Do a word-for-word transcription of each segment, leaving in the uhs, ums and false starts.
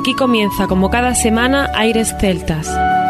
Aquí comienza, como cada semana, Aires Celtas.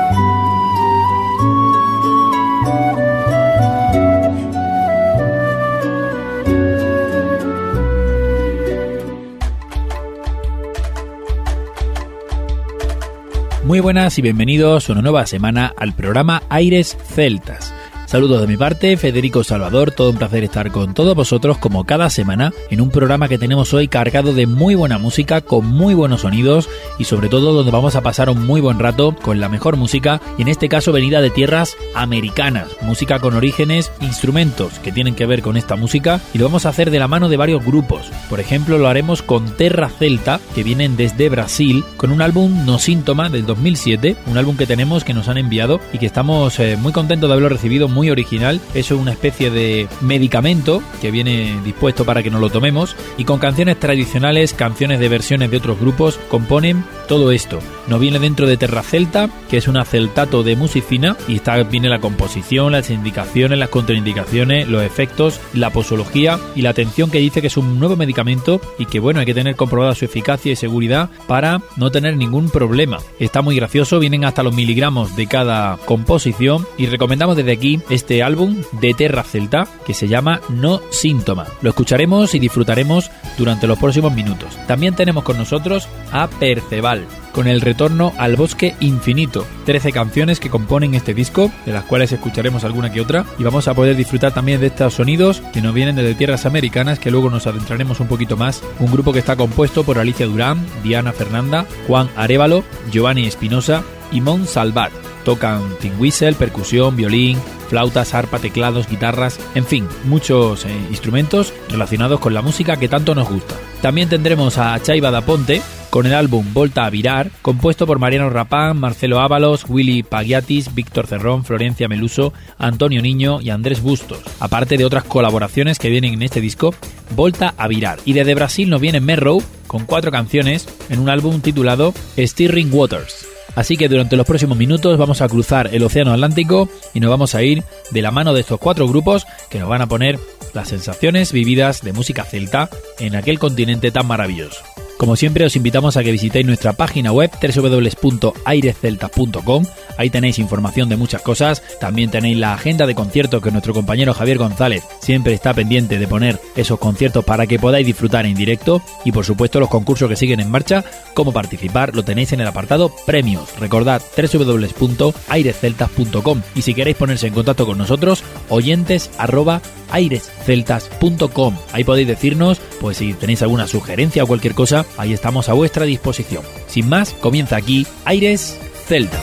Muy buenas y bienvenidos una nueva semana al programa Aires Celtas. Saludos de mi parte, Federico Salvador, todo un placer estar con todos vosotros como cada semana en un programa que tenemos hoy cargado de muy buena música, con muy buenos sonidos y sobre todo donde vamos a pasar un muy buen rato con la mejor música y en este caso venida de tierras americanas, música con orígenes, instrumentos que tienen que ver con esta música y lo vamos a hacer de la mano de varios grupos. Por ejemplo, lo haremos con Terra Celta, que vienen desde Brasil, con un álbum No Síntoma del dos mil siete, un álbum que tenemos que nos han enviado y que estamos eh, muy contentos de haberlo recibido, muy original. Eso es una especie de medicamento que viene dispuesto para que nos lo tomemos y con canciones tradicionales, canciones de versiones de otros grupos, componen todo esto. Nos viene dentro de Terra Celta, que es un acetato de musicina y está, viene la composición, las indicaciones, las contraindicaciones, los efectos, la posología y la atención que dice que es un nuevo medicamento y que bueno, hay que tener comprobada su eficacia y seguridad para no tener ningún problema. Está muy gracioso, vienen hasta los miligramos de cada composición y recomendamos desde aquí este álbum de Terra Celta que se llama No Síntoma. Lo escucharemos y disfrutaremos durante los próximos minutos. También tenemos con nosotros a Perceval, con el retorno al bosque infinito. trece canciones que componen este disco, de las cuales escucharemos alguna que otra, y vamos a poder disfrutar también de estos sonidos que nos vienen desde tierras americanas, que luego nos adentraremos un poquito más. Un grupo que está compuesto por Alicia Durán, Diana Fernanda, Juan Arévalo, Giovanni Espinosa y Mon Salvat. Tocan tin whistle, percusión, violín, flautas, arpa, teclados, guitarras, en fin, muchos eh, instrumentos relacionados con la música que tanto nos gusta. También tendremos a Chaiba da Ponte con el álbum Volta a Virar, compuesto por Mariano Rapán, Marcelo Ábalos, Willy Pagliatis, Víctor Cerrón, Florencia Meluso, Antonio Niño y Andrés Bustos, aparte de otras colaboraciones que vienen en este disco, Volta a Virar. Y desde Brasil nos viene Merrow con cuatro canciones en un álbum titulado Stirring Waters. Así que durante los próximos minutos vamos a cruzar el Océano Atlántico y nos vamos a ir de la mano de estos cuatro grupos que nos van a poner las sensaciones vividas de música celta en aquel continente tan maravilloso. Como siempre os invitamos a que visitéis nuestra página web doble u doble u doble u punto aires celtas punto com. Ahí tenéis información de muchas cosas, también tenéis la agenda de conciertos que nuestro compañero Javier González siempre está pendiente de poner esos conciertos para que podáis disfrutar en directo y por supuesto los concursos que siguen en marcha. Cómo participar lo tenéis en el apartado premios. Recordad doble u doble u doble u punto aires celtas punto com y si queréis ponerse en contacto con nosotros, oyentes arroba aires celtas punto com. Ahí podéis decirnos pues si tenéis alguna sugerencia o cualquier cosa, ahí estamos a vuestra disposición. Sin más, comienza aquí Aires Celtas.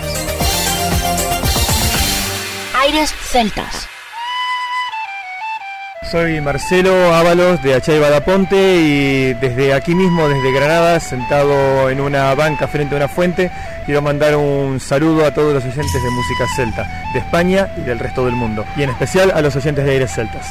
Aires Celtas. Soy Marcelo Ábalos de Chaiba da Ponte y desde aquí mismo, desde Granada, sentado en una banca frente a una fuente, quiero mandar un saludo a todos los oyentes de música celta, de España y del resto del mundo, y en especial a los oyentes de Aires Celtas.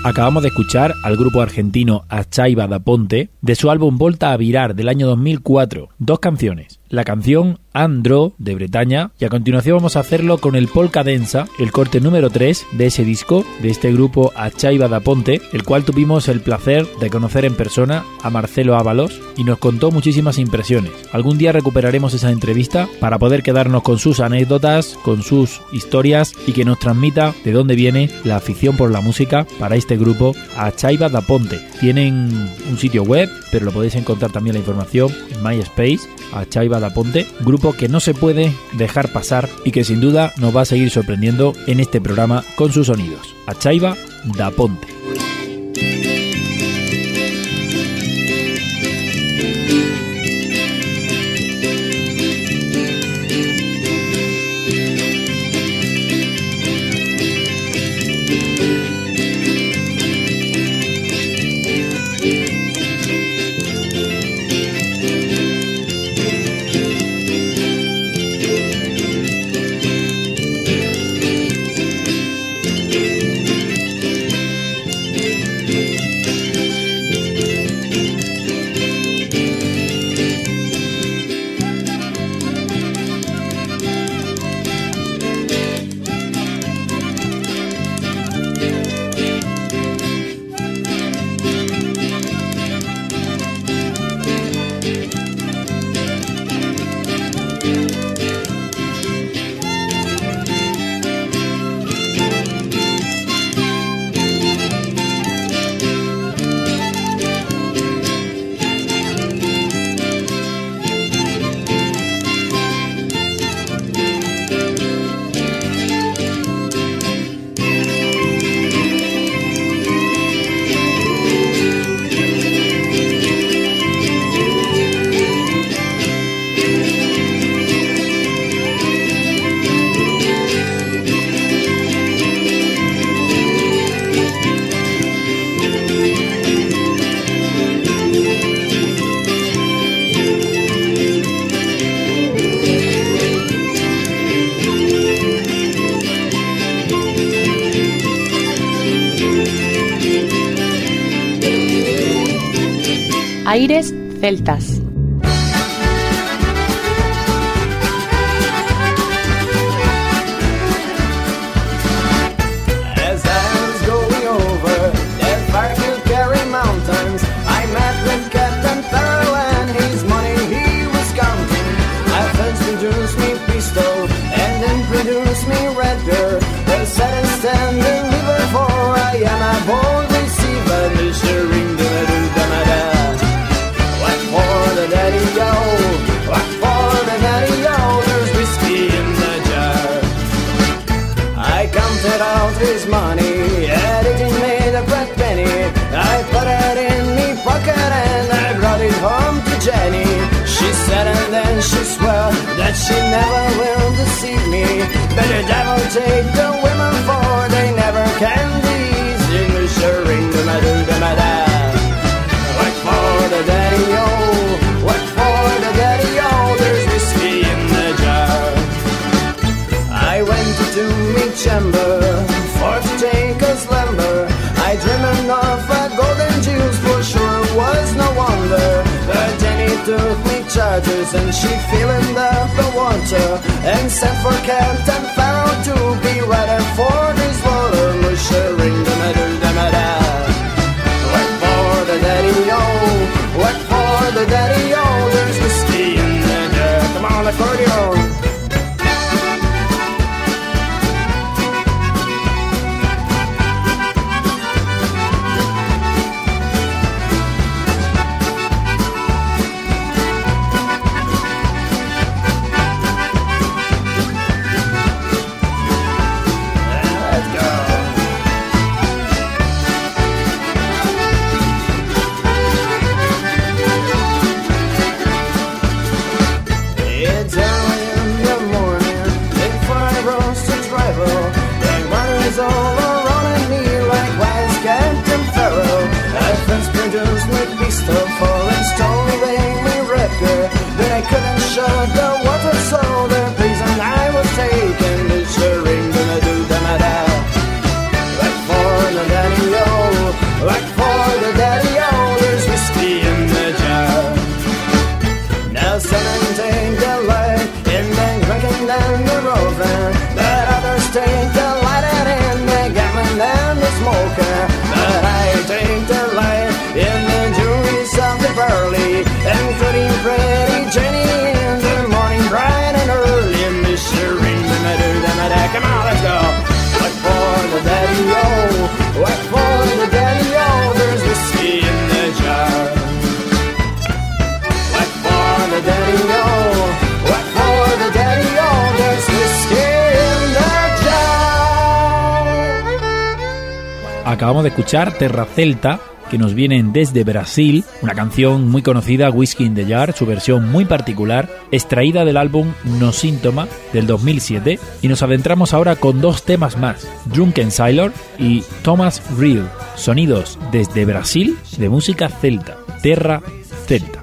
acabamos de escuchar al grupo argentino Achaiba da Ponte de su álbum Volta a Virar del año dos mil cuatro. Dos canciones. La canción Andro de Bretaña, y a continuación vamos a hacerlo con el Polka Densa, el corte número tres de ese disco de este grupo Achaiba da Ponte, el cual tuvimos el placer de conocer en persona a Marcelo Ábalos y nos contó muchísimas impresiones. Algún día recuperaremos esa entrevista para poder quedarnos con sus anécdotas, con sus historias y que nos transmita de dónde viene la afición por la música para este grupo Achaiba da Ponte. Tienen un sitio web, pero lo podéis encontrar también la información en MySpace, Achaiba da Ponte, grupo que no se puede dejar pasar y que sin duda nos va a seguir sorprendiendo en este programa con sus sonidos. Achaiba da Ponte. Aires celtas. His money, and it made a black penny. I put it in me pocket and I brought it home to Jenny. She said and then she swore that she never will deceive me. But the devil take the women for they never can please. In the shirring, the madu, the mada. What for the daddy-o? What for the daddy-o? There's whiskey in the jar. I went to meet chamber for to take a slumber. I dreamed of a golden juice, for sure was no wonder. But then he took me charges and she filled up the water and sent for Captain Pharaoh to be ready for this water. Mushering the madu the mada. What for the daddy-o? What for the daddy-o? There's whiskey in the jar. Come on, accordion. Shut the water so the reason I was taken is sharing the do the mada. What for the daddy-o? Acabamos de escuchar Terra Celta, que nos vienen desde Brasil, una canción muy conocida, Whiskey in the Jar, su versión muy particular, extraída del álbum No Síntoma del dos mil siete, y nos adentramos ahora con dos temas más, Drunken Sailor y Thomas Reel, sonidos desde Brasil de música celta, Terra Celta.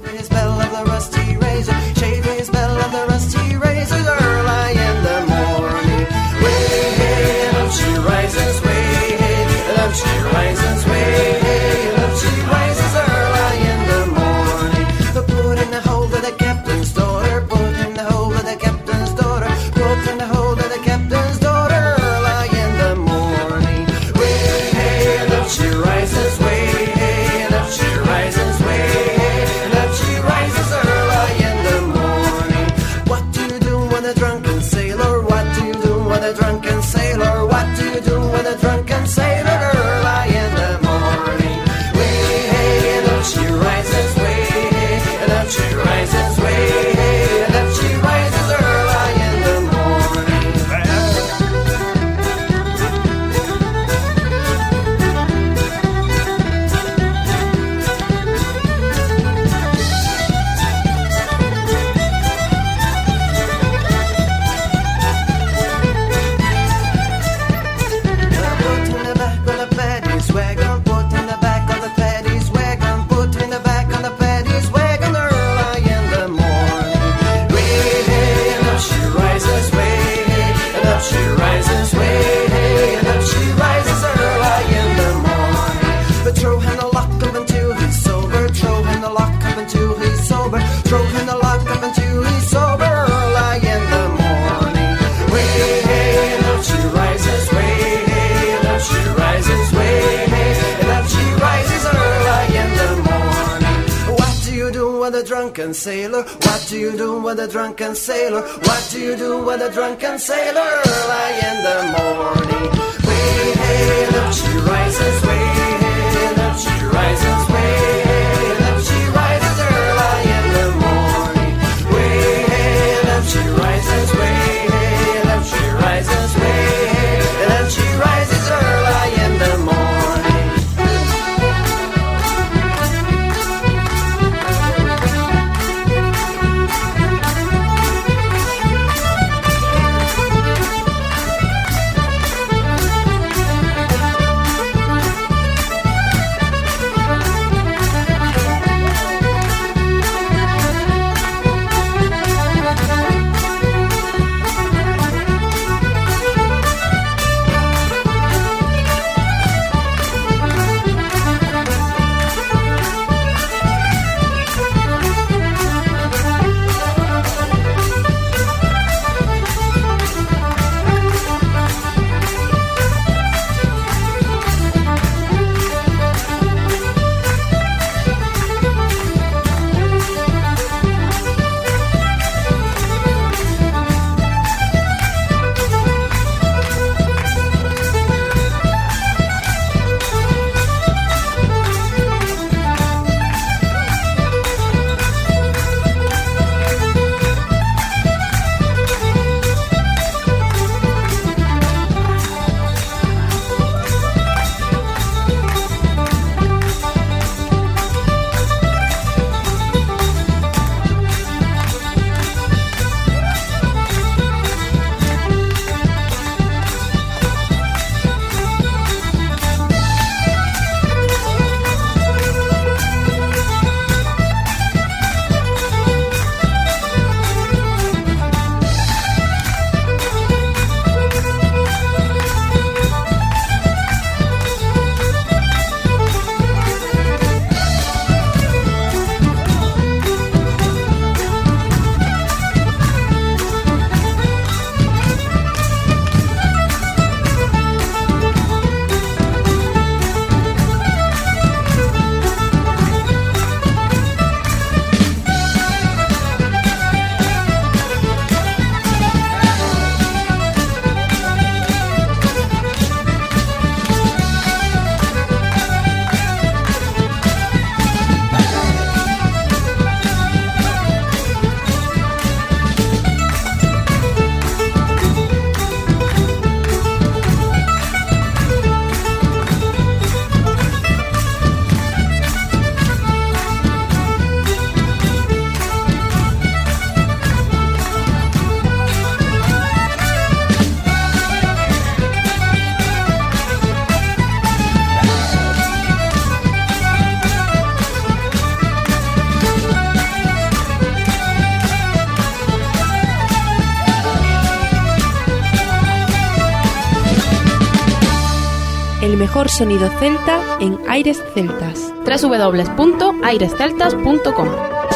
Drunken sailor, what do you do with a drunken sailor? What do you do with a drunken sailor early in the morning? Way hey, up she rises, way hey, up she rises, way hey, up she rises early in the morning. Way hey, up she rises, way hey, up she rises, way hey, up she rises early in the morning. el mejor sonido celta en Aires Celtas. doble u doble u doble u punto aires celtas punto com.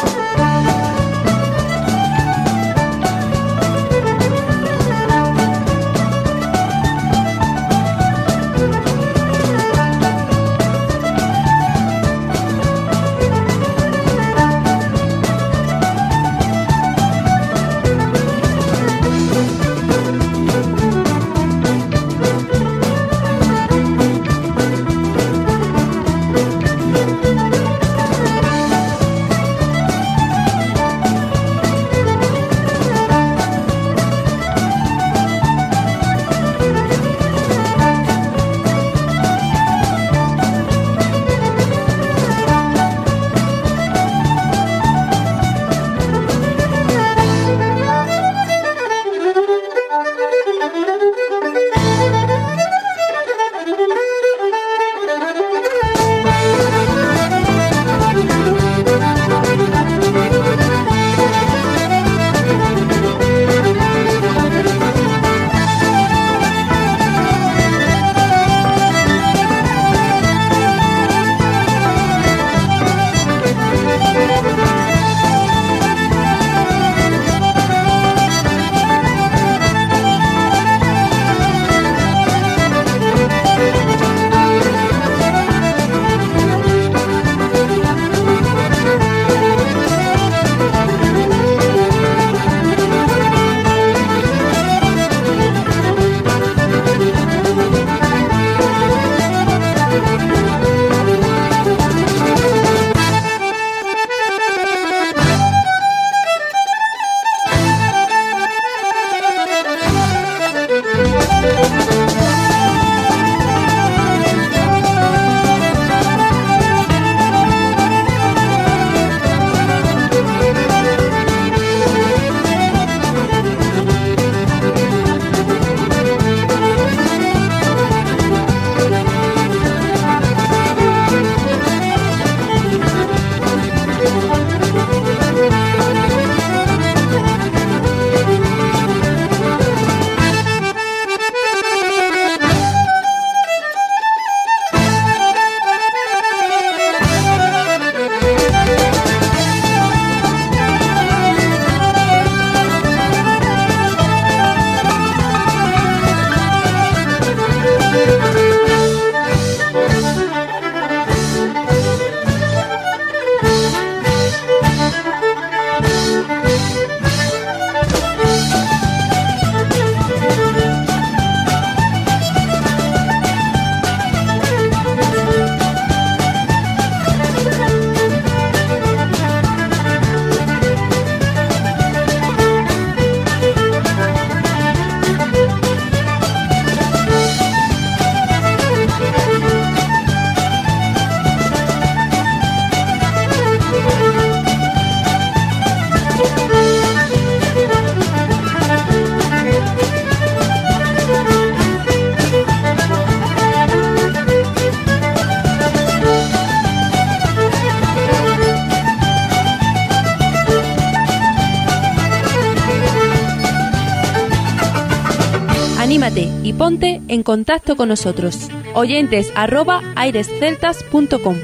Anímate y ponte en contacto con nosotros. Oyentes arroba aires celtas punto com.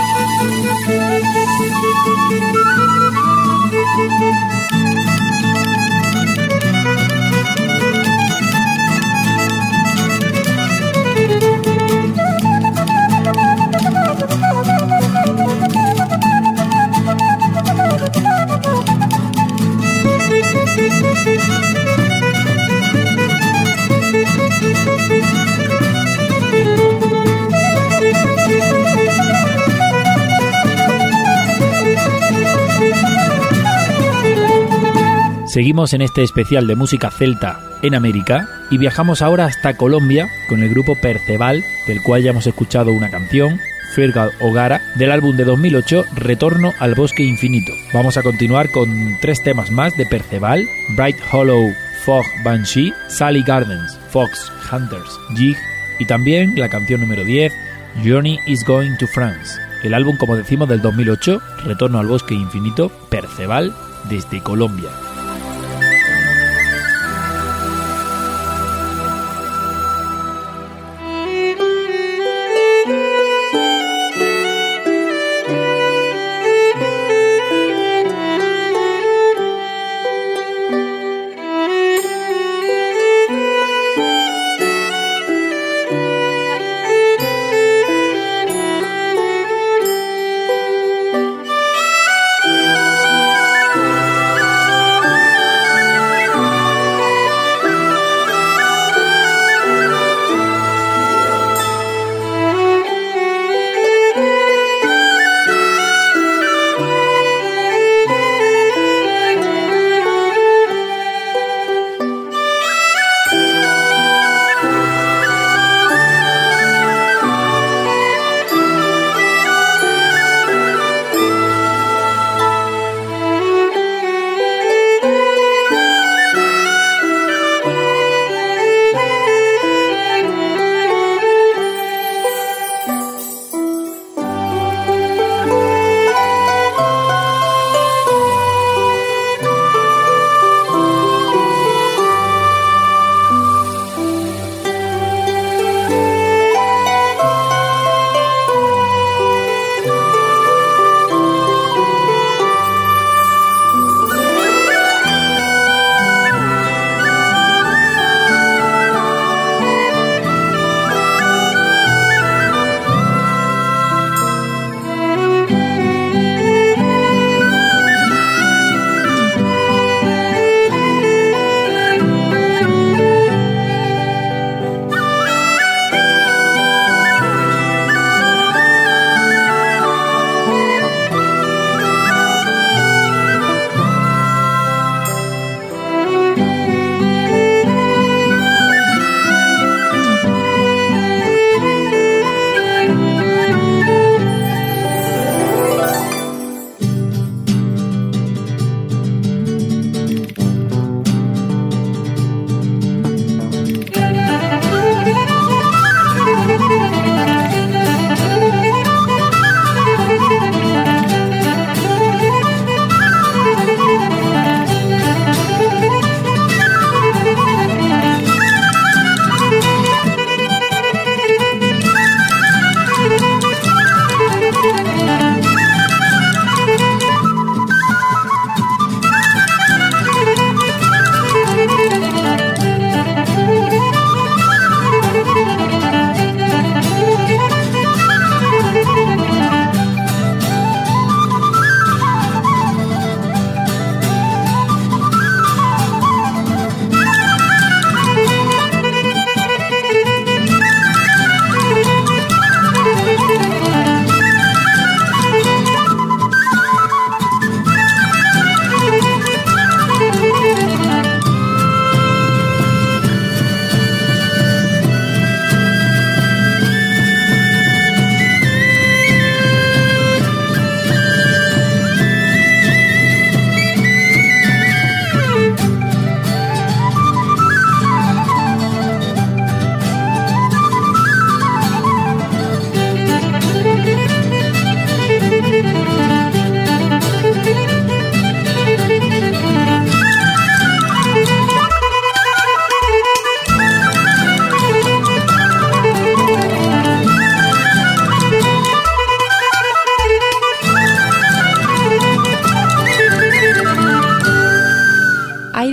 Seguimos en este especial de música celta en América y viajamos ahora hasta Colombia con el grupo Perceval, del cual ya hemos escuchado una canción, Fergal Ogara, del álbum de dos mil ocho, Retorno al Bosque Infinito. Vamos a continuar con tres temas más de Perceval: Bright Hollow, Fog Banshee, Sally Gardens, Fox Hunters, Jig, y también la canción número diez, Journey is Going to France. El álbum, como decimos, del dos mil ocho, Retorno al Bosque Infinito, Perceval, desde Colombia. Thank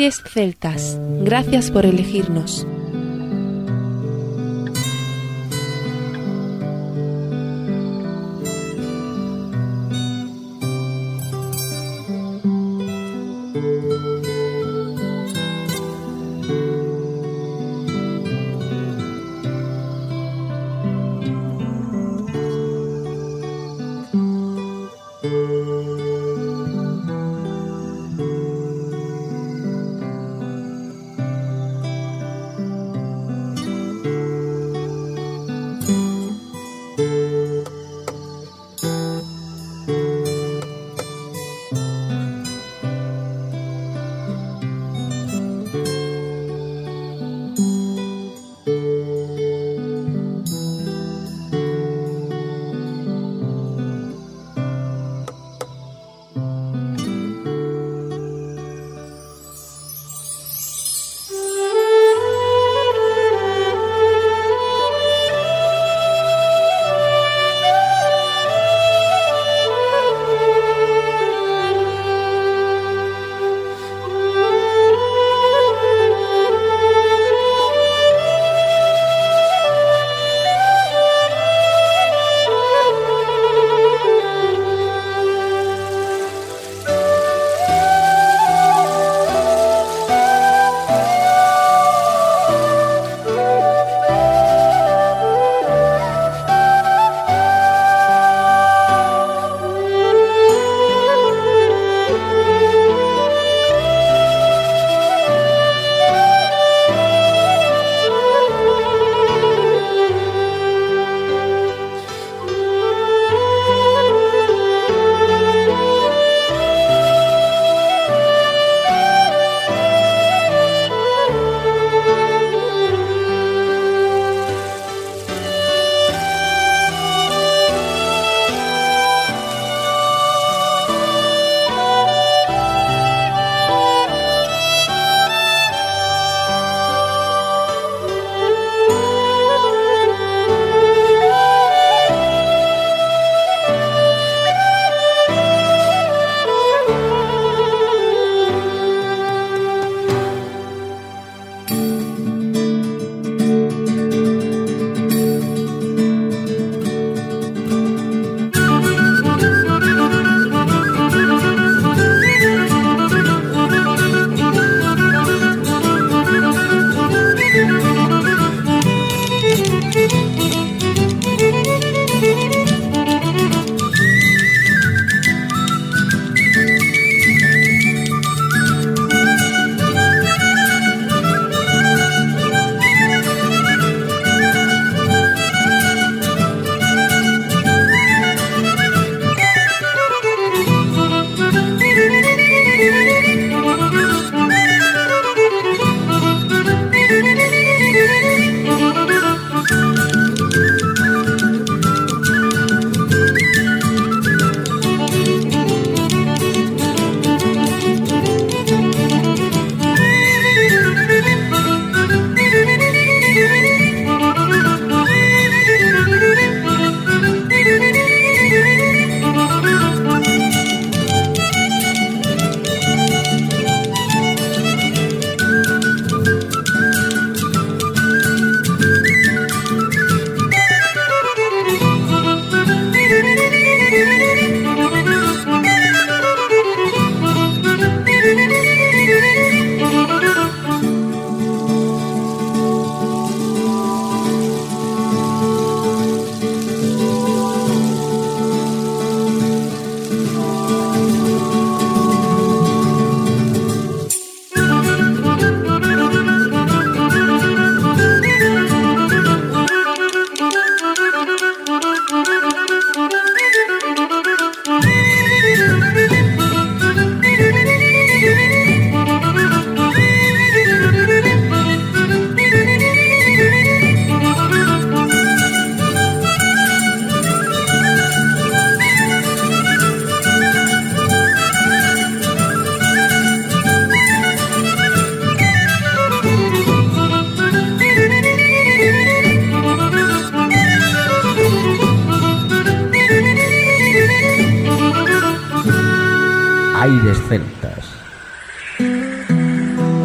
Aires Celtas. Gracias por elegirnos. Aires Celtas.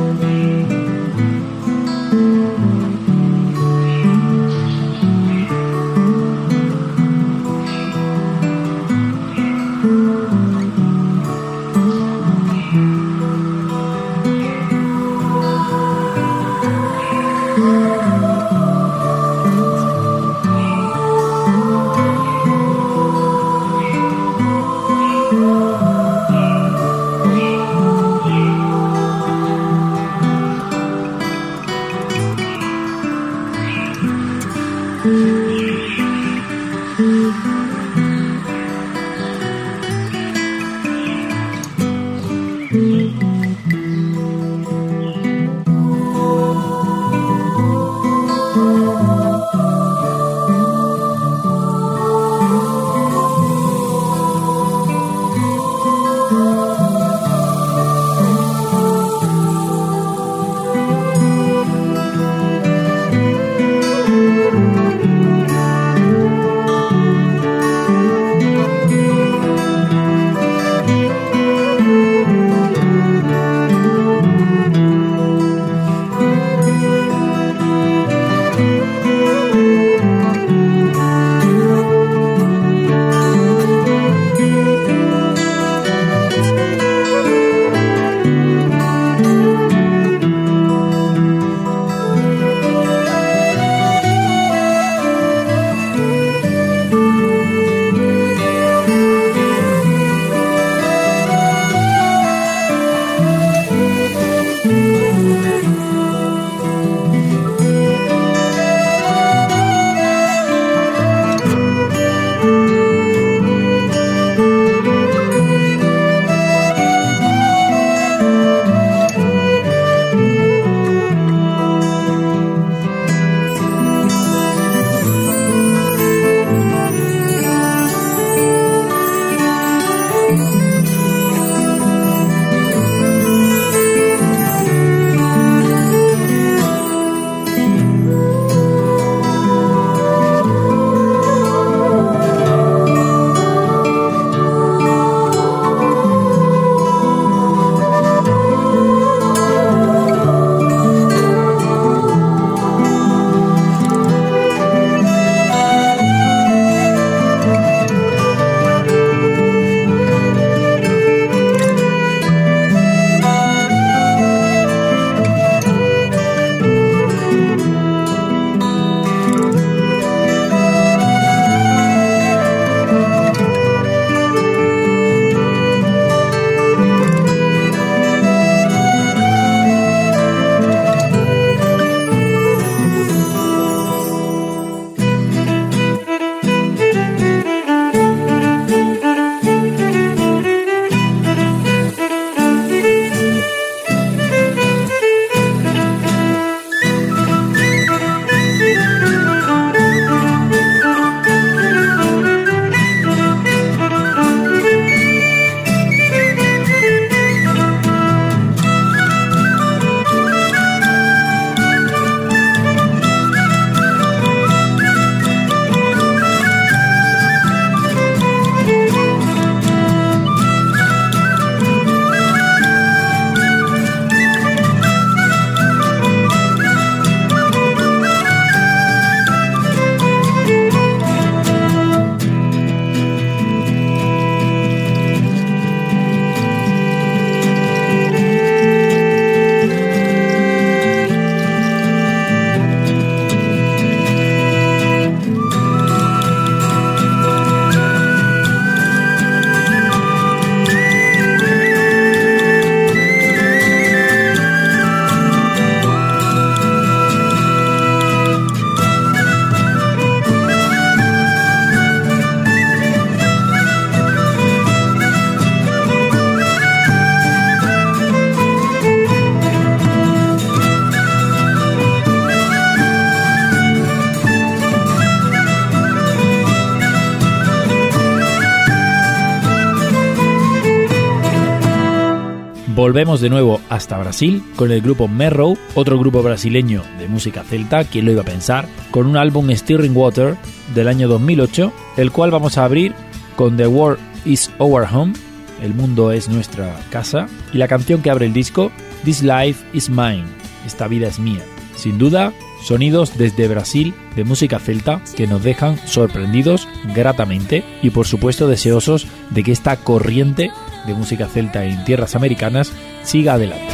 volvemos de nuevo hasta Brasil con el grupo Merrow, otro grupo brasileño de música celta, ¿quién lo iba a pensar?, con un álbum Stirring Water del año dos mil ocho, el cual vamos a abrir con The World is Our Home, el mundo es nuestra casa, y la canción que abre el disco, This Life is Mine, esta vida es mía. Sin duda, sonidos desde Brasil de música celta que nos dejan sorprendidos gratamente y por supuesto deseosos de que esta corriente de música celta en tierras americanas siga adelante.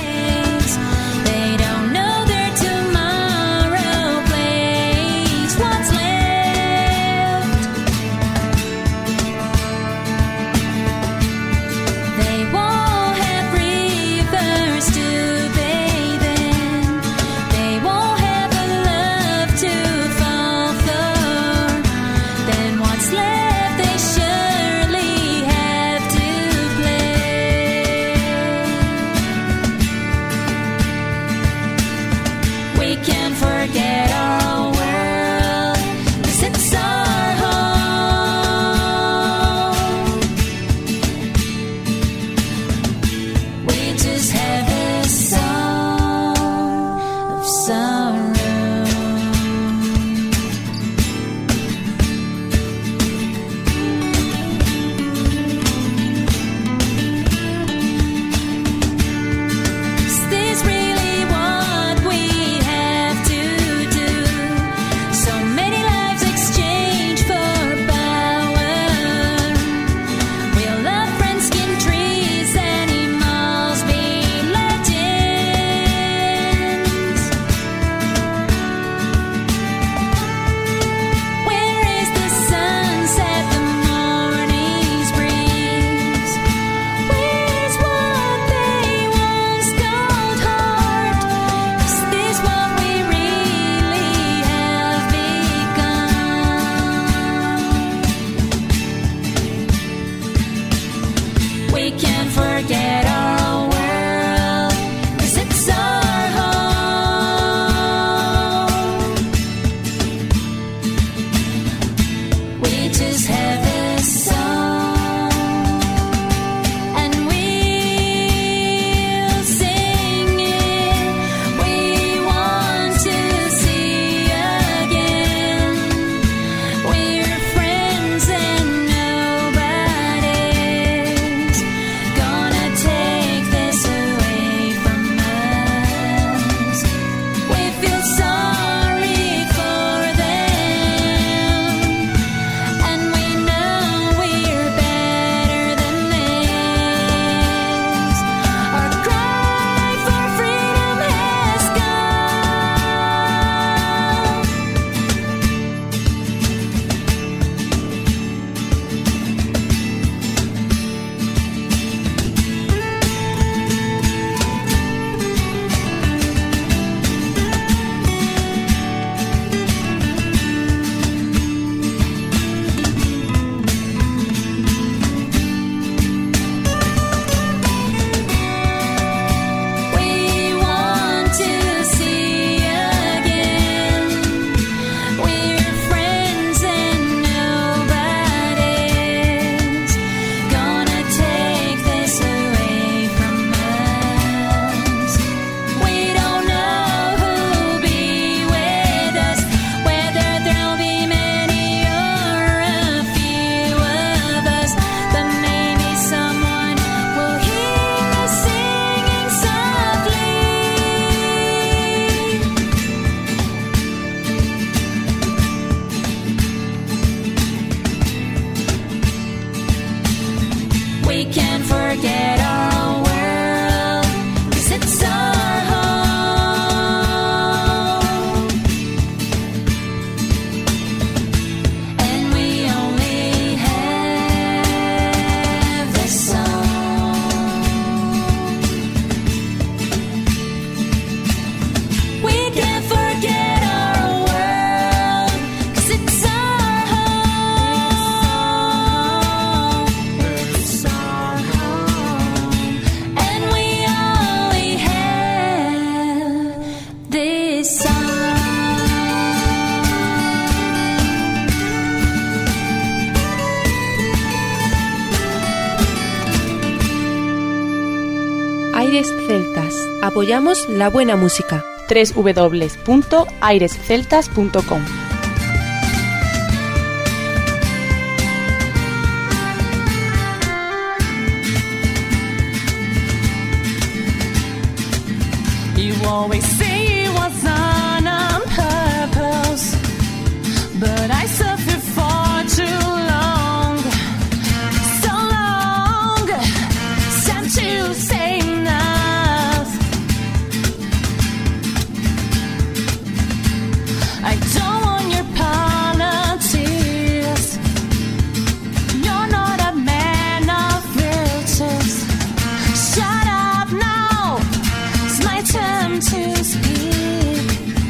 Take Aires Celtas. Apoyamos la buena música. doble u doble u doble u punto aires celtas punto com. You always say it was done on purpose, but I suffered for too long, so long, since you say enough. I don't want your politics. You're not a man of virtues. Shut up now. It's my turn to speak.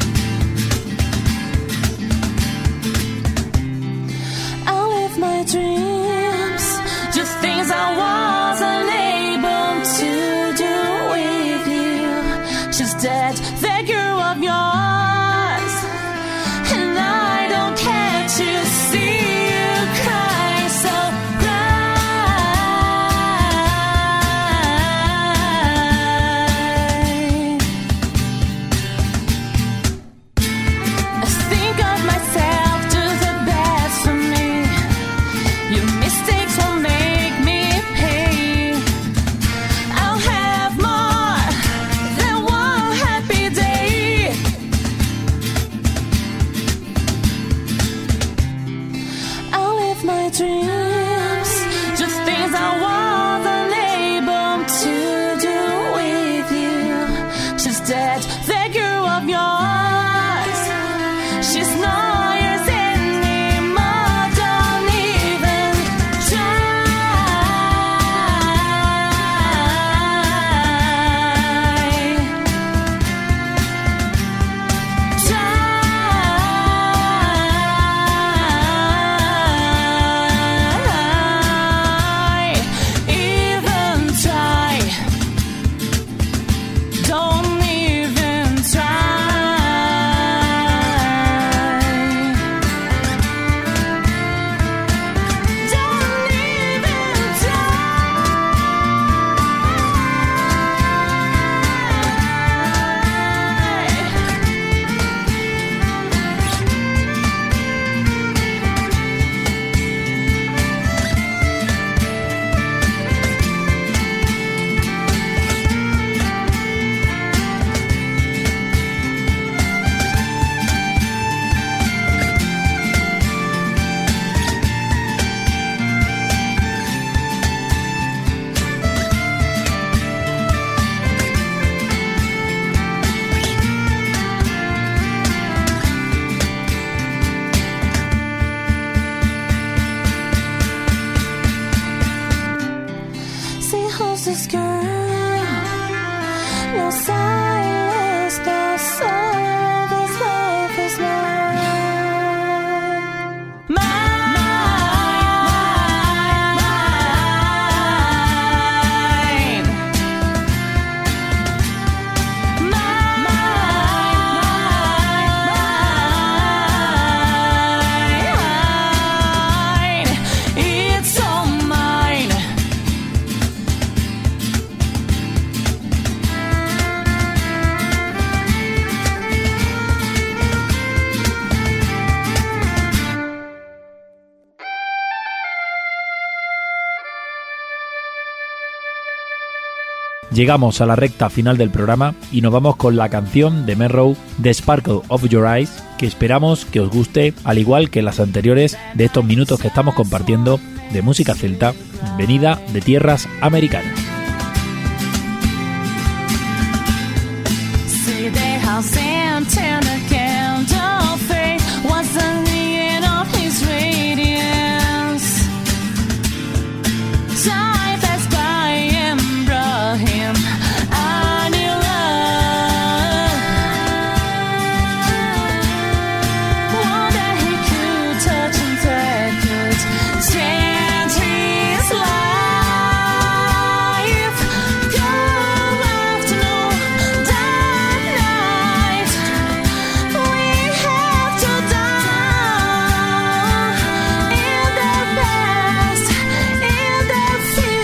I'll live my dreams, just things I wasn't able to do with you. Just that figure of yours, and I don't care to see you cry, so cry. I think of myself, do the best for me. Your mistakes will make me pay. I'll have more than one happy day. I'll live my dreams, just things I wasn't able to do with you. Just that figure of yours, she's not yours anymore. Don't even try. Even try. Don't even try. Don't even see who's this girl? No silence, no service, life is mine. Mine. Mine. It's all mine. Llegamos a la recta final del programa y nos vamos con la canción de Merrow, The Sparkle of Your Eyes, que esperamos que os guste, al igual que las anteriores de estos minutos que estamos compartiendo de música celta, venida de tierras americanas. See the house and turn a candle fade was the end of his radiance. Time passed by and brought him a new love. One that he could touch and that could change his life. Come afternoon, dark night, we have to die in the past, in the future.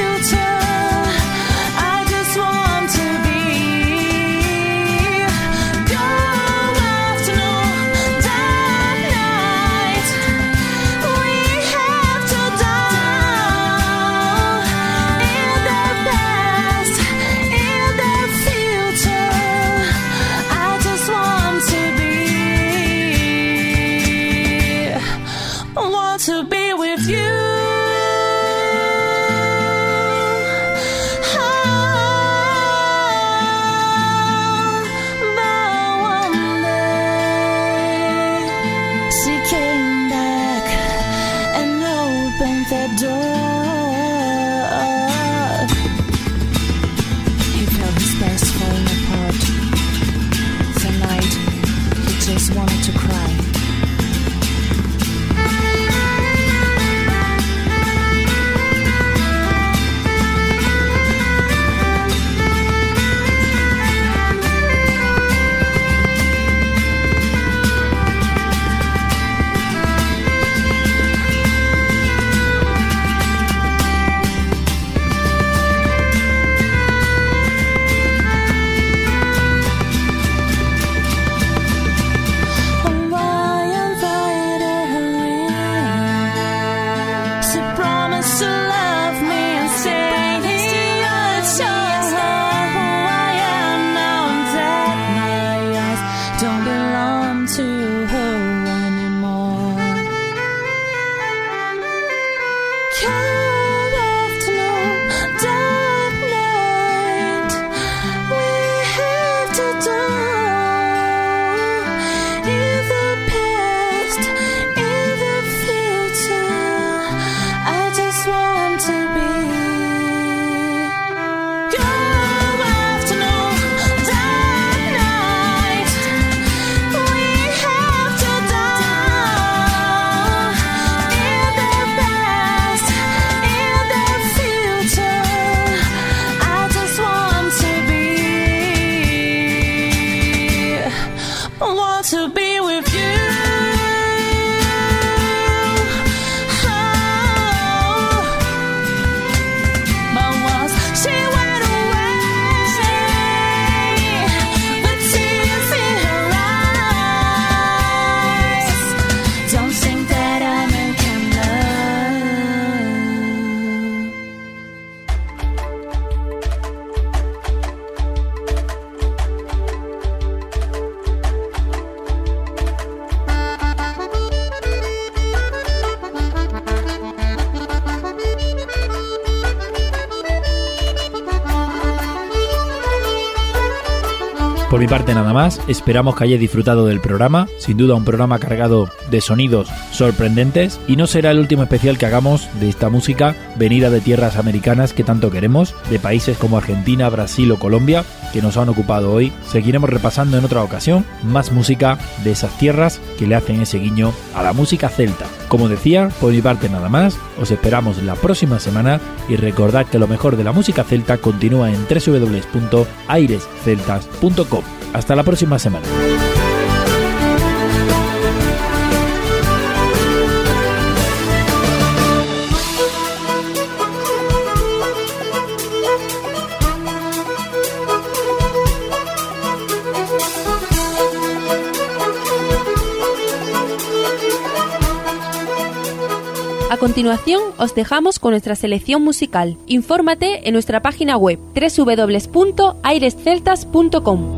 Por mi parte nada más, esperamos que hayáis disfrutado del programa, sin duda un programa cargado de sonidos sorprendentes y no será el último especial que hagamos de esta música venida de tierras americanas que tanto queremos, de países como Argentina, Brasil o Colombia que nos han ocupado hoy. Seguiremos repasando en otra ocasión más música de esas tierras que le hacen ese guiño a la música celta. Como decía, por mi parte nada más, os esperamos la próxima semana y recordad que lo mejor de la música celta continúa en doble u doble u doble u punto aires celtas punto com. Hasta la próxima semana. A continuación, os dejamos con nuestra selección musical. Infórmate en nuestra página web doble u doble u doble u punto aires celtas punto com.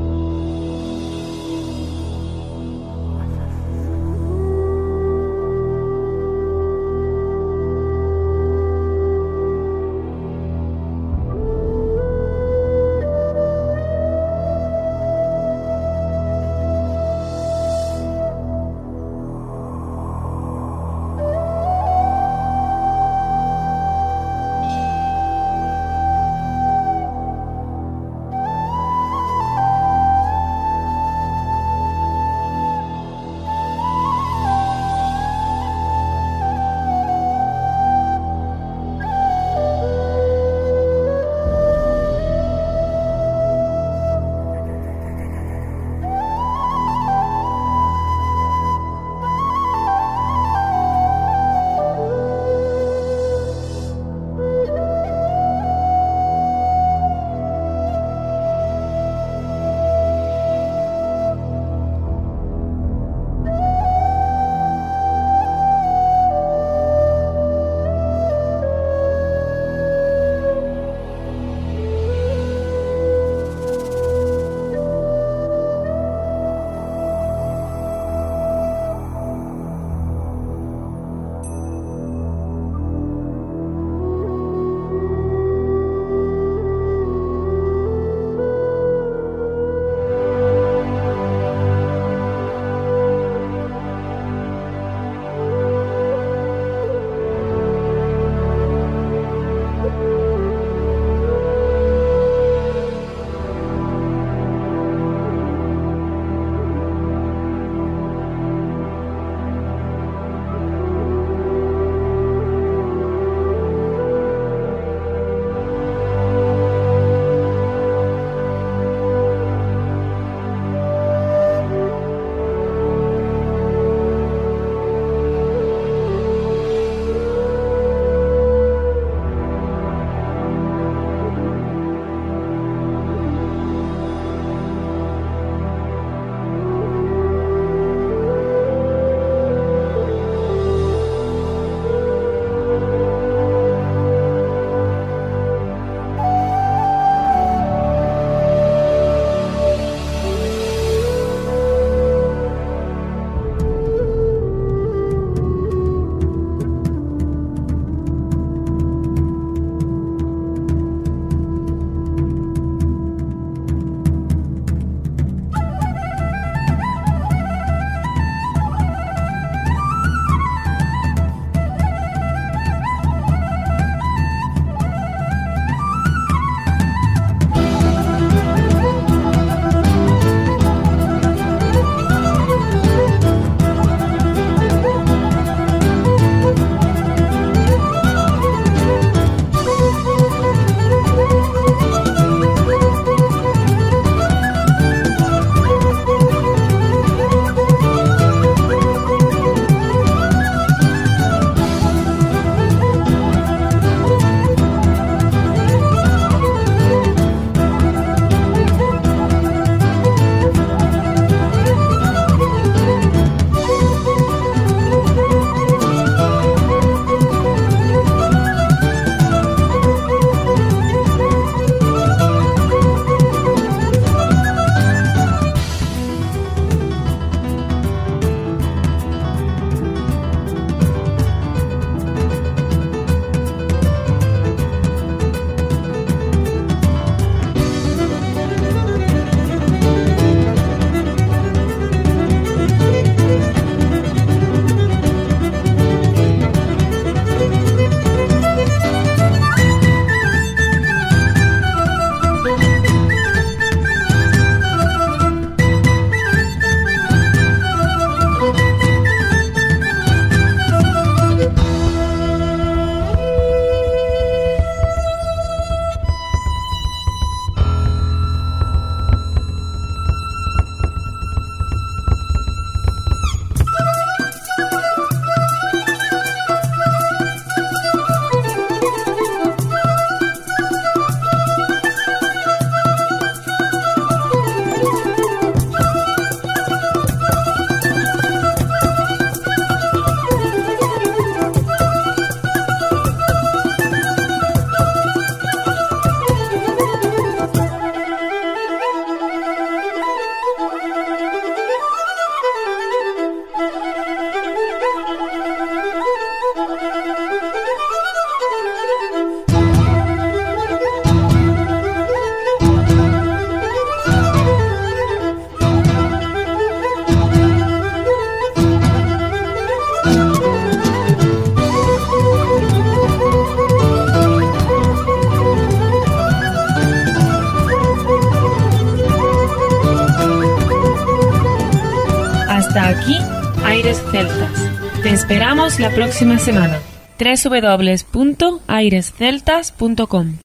Celtas. Te esperamos la próxima semana. doble u doble u doble u punto aires celtas punto com